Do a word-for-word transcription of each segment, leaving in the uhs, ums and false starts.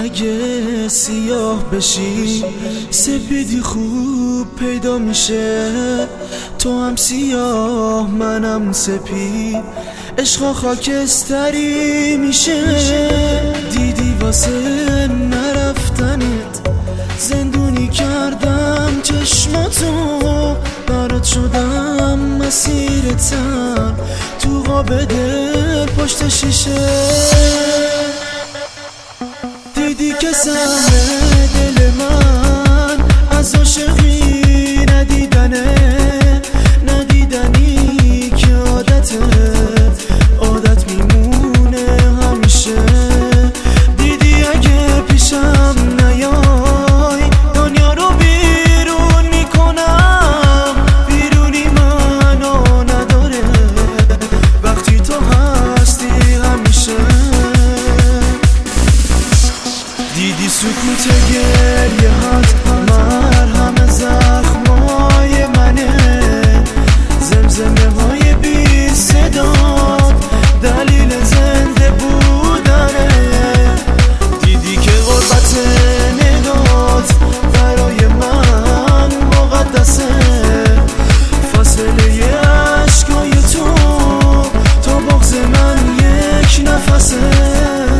اگه سیاه بشی سپیدی خوب پیدا میشه. تو هم سیاه منم سپید، عشقا خاکستری میشه. دیدی واسه نرفتنت زندونی کردم چشماتو، برات شدم مسیر تن تو قاب دل پشت شیشه. دیدی که سهم دل من از عاشقی ندیدنه، ندیدنی که عادته عادت میمونه همیشه. دیدی اگه پیشم نیای دنیا رو بیرون میکنم، بیرونی منو نداره وقتی تو هستی همیشه. دیدی سکوت گریه هات مرهم زخمای منه، زمزمه های بی صدا دلیل زنده بودنه. دیدی که غربت نگات برای من مقدسه، فاصله عشقای تو تا بغض من یک نفسه.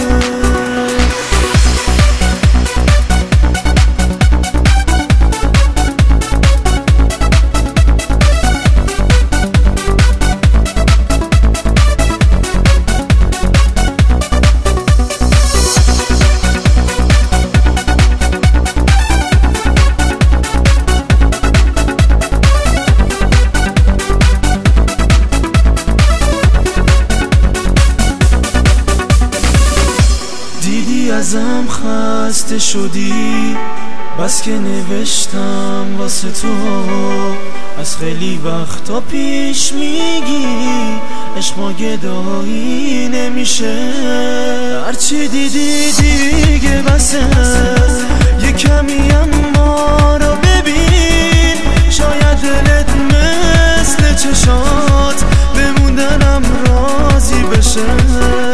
دیدی ازم خسته شدی بس که نوشتم واسه تو، از خیلی وقتا پیش میگی عشق ما گدایی نمیشه. هرچی دیدی دیگه بسه، یه کمی اما رو ببین، شاید دلت مثل چشات بموندنم راضی بشه.